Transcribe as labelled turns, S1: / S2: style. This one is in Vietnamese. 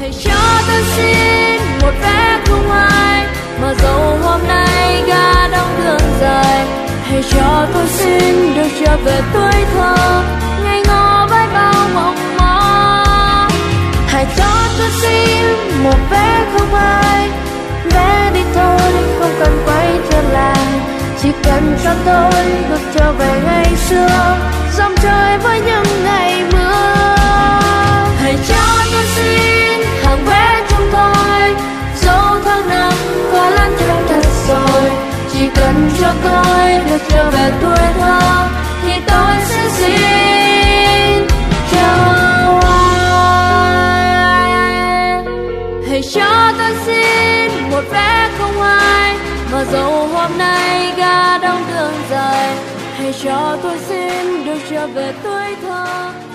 S1: hãy cho tôi xin một vé không ai, mà dẫu hôm nay ga đông đường dài. Hãy cho tôi xin được trở về tuổi thơ, ngây ngô với bao mộng mơ. Hãy cho tôi xin một vé không ai, vé đi thôi không cần quay trở lại, chỉ cần cho tôi được trở về ngày xưa, dòng trời với những ngày mưa. Hãy cho tôi xin hàng vé chúng tôi, dẫu tháng năm qua lăn theo thật rồi, chỉ cần cho tôi được trở về tuổi thơ thì tôi sẽ xin chào anh. Hãy cho tôi xin một vé không ai, mà dẫu hôm nay ga đông đường dài. Hãy cho tôi xin được trở về tuổi thơ.